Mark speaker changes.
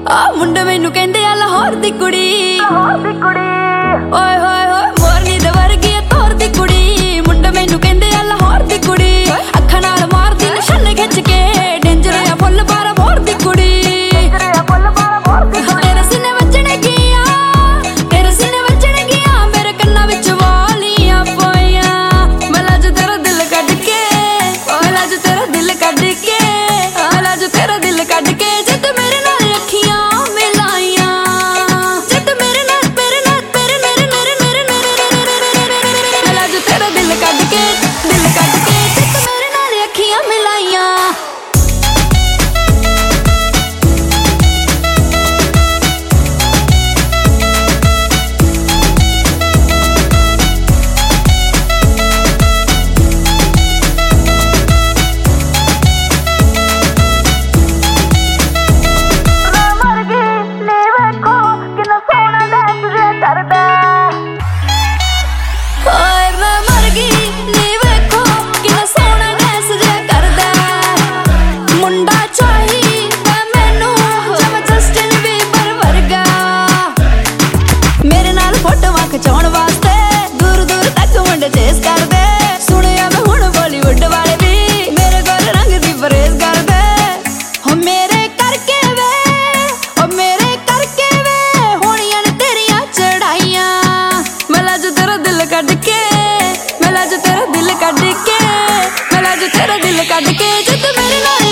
Speaker 1: आ मुंडे मैनू कहंदे आ लाहौर दी कुड़ी ओए होए होए मोरनी दे वर्गी तोर दी कुड़ी मुंडे मैनू कहंदे आ लाहौर दी कुड़ी अखां नाल मारदी निशाने खिच के डेंजर आ फुल बारा मोर दी कुड़ी तेरे सीने वजने गिया तेरे सीने वजने गिया मेरे कन्ना विच वालियां पोइयां मैं लज तेरा दिल कढ के ओ लज तेरा दिल कढ के ओ लज तेरा दिल कढ के जद मेरे नाल अखियां मिलाइयां जद मेरे नाल मेरे नाल मेरे मेरे मेरे मेरे मेरे मैं लज तेरा दिल कढ के जद मेरे नाल अखियां मिलाइयां खचाउण वास्ते दूर दूर तक मुंडे चेस करदे सुनिया मैं हुण बॉलीवुड वाले भी मेरे गोरे रंग दी परहेज करदे हो मेरे करके वे होणियां ने तेरियां चढ़ाइयां मैं लज तेरा दिल कढ के मैं लज तेरा दिल कढ के मैं लज तेरा दिल कढ के जद मेरे नाल